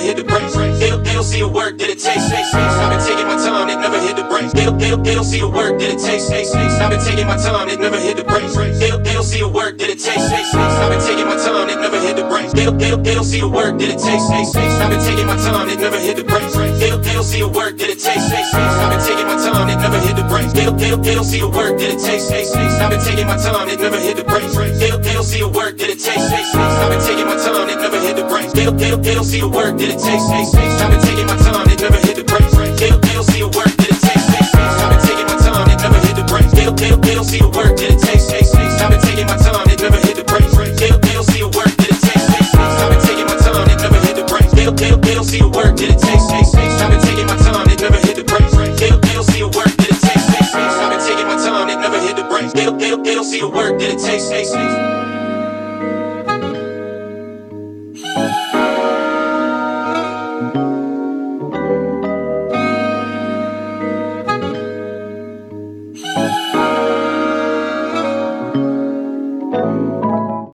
hit the brakes. They don't see a word that it takes. I've been taking my time, it never hit the brakes. They don't see a word that it takes. I've been taking my time, it never hit the brakes. They don't see a word that it takes. I've been taking my time, it never hit the brakes. They don't see a word that it takes. I've been taking my time, it never hit the brakes. They don't see a word that it takes. I've been taking my time, it never hit the brakes. They don't see a word that it takes. I've been taking my time, it never hit the brakes. They don't see a word that it takes. I've been taking my time, it never hit the brakes. They don't see a word that it takes. I've been taking my time, it never hit the brakes. They don't see a word that it takes. I've been taking my time, it never hit the brakes. They don't see a word that it takes. I've been taking my time, it never hit the brakes. They don't see a word that it takes. I've been taking my time, it never hit the brakes. They don't see a word that it takes. I've been taking my time, it never hit the brakes. They don't see a word that it takes. I've been taking my time, it never hit the brakes. They don't see a word that it takes.